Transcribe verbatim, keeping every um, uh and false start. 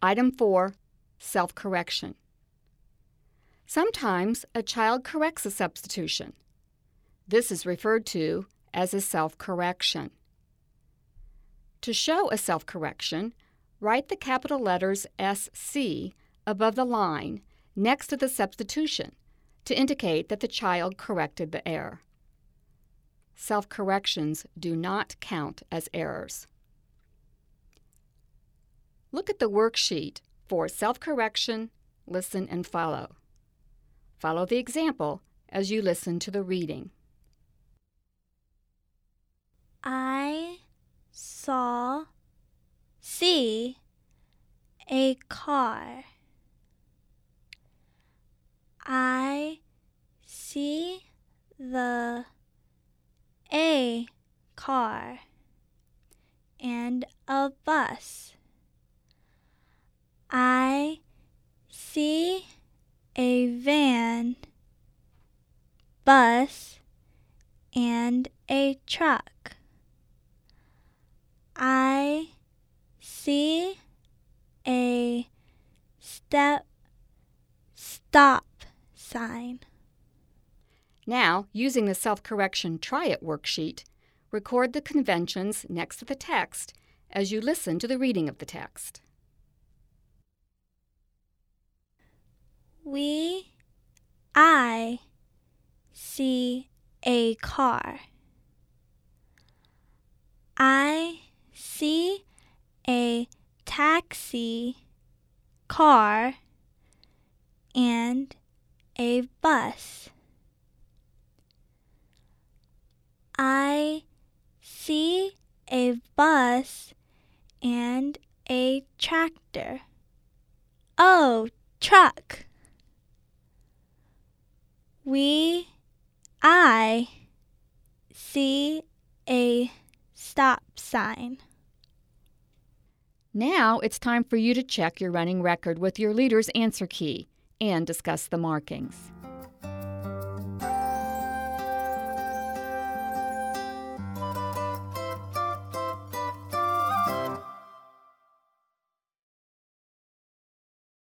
Item four, self-correction. Sometimes a child corrects a substitution. This is referred to as a self-correction. To show a self-correction, write the capital letters S C above the line next to the substitution to indicate that the child corrected the error. Self-corrections do not count as errors. Look at the worksheet for self-correction, listen, and follow. Follow the example as you listen to the reading. I saw, see, a car. I see the a car and a bus. I see a van, bus, and a truck. I see a step stop sign. Now, using the self-correction Try It worksheet, record the conventions next to the text as you listen to the reading of the text. We, I, see a car. I see a taxi, car, and a bus. I see a bus and a tractor. Oh, truck. We, I, see a stop sign. Now it's time for you to check your running record with your leader's answer key and discuss the markings.